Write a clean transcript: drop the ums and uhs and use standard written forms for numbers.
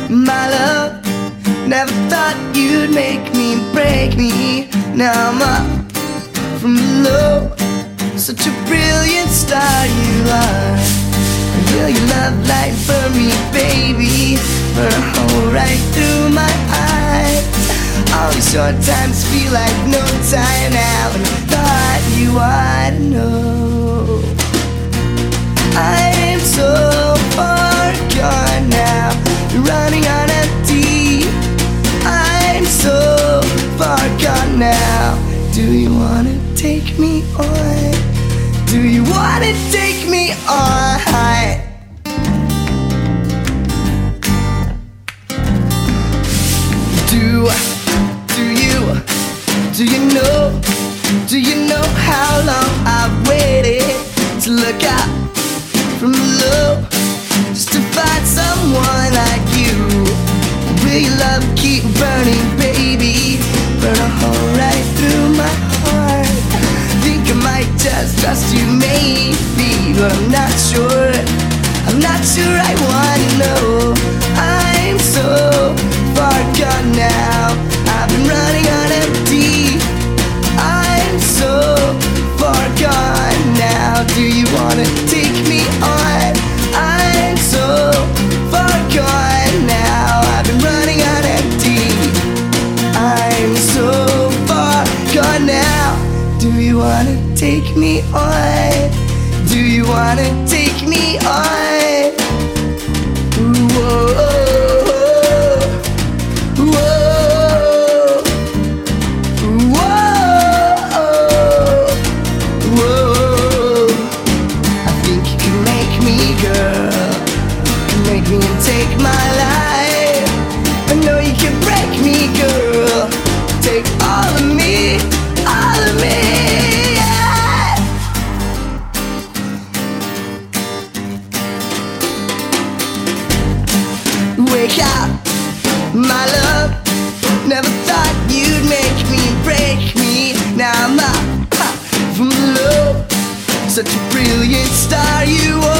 my love. Never thought you'd make me, break me. Now I'm up from below. Such a brilliant star you are. I feel your love light burn me, baby. Burn a hole right through my eyes. All these short times feel like no time now, and I thought you ought to know. I am so far gone now, running on empty. I'm so far gone now. Do you wanna take me on? Do you wanna take me on? Do you know how long I've waited to look up from below, just to find someone like you? Will your love keep burning, baby? Burn a hole right through my heart. Think I might just trust you, maybe, but I'm not sure. I'm not sure I wanna know. I'm so far gone now. I've been running on empty. I'm so far gone now. Do you wanna take me on? I'm so far gone now. I've been running on empty. I'm so far gone now. Do you wanna take me on? Do you wanna take me on? Whoa. Take my life. I know you can break me, girl. Take all of me, all of me, yeah. Wake up, my love. Never thought you'd make me, break me. Now I'm up from below. Such a brilliant star you are.